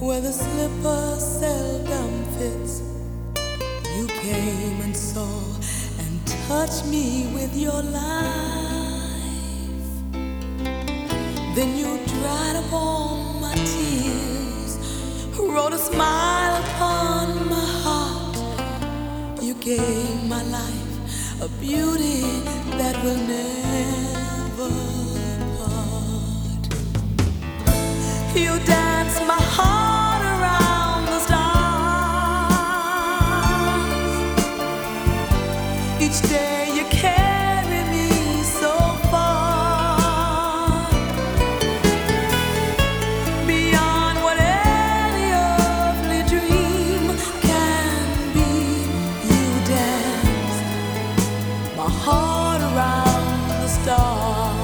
where the slipper seldom fits. You came and saw and touched me with your life. Then you dried up all my tears, wrote a smile upon my heart. You gave my life a beauty that will never part. You dance my heart around the stars. Each day you carry me so far, beyond what any earthly dream can be. You dance my heart around the stars.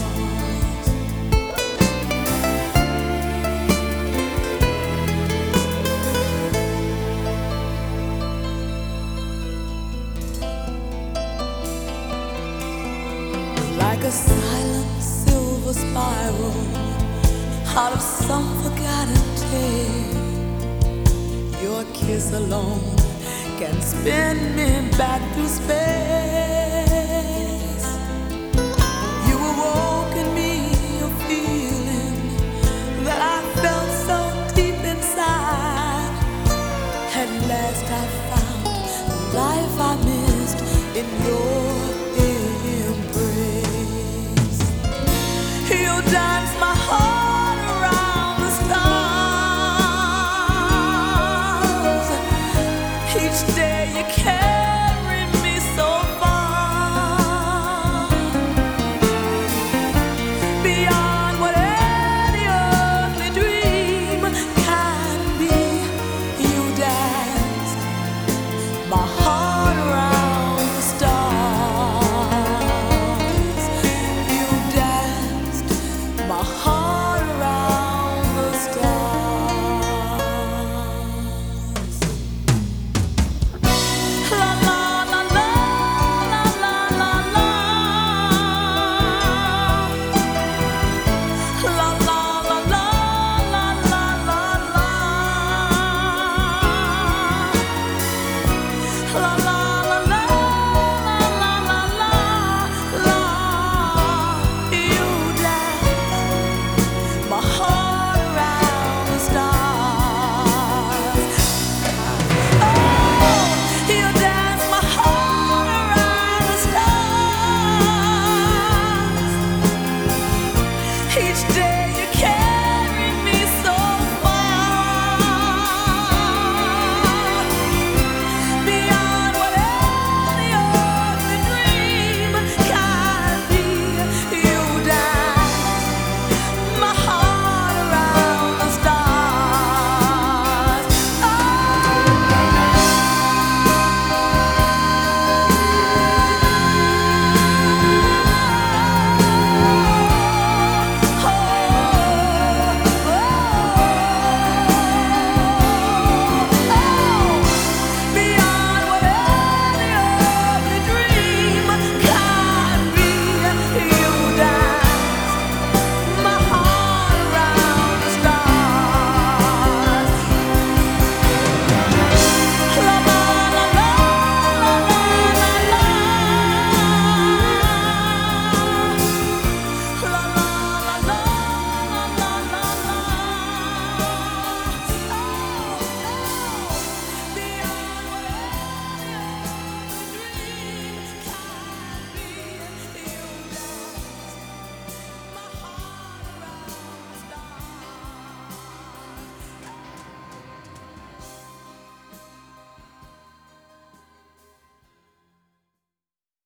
Like a silent silver spiral out of some forgotten tale, your kiss alone can spin me back through space.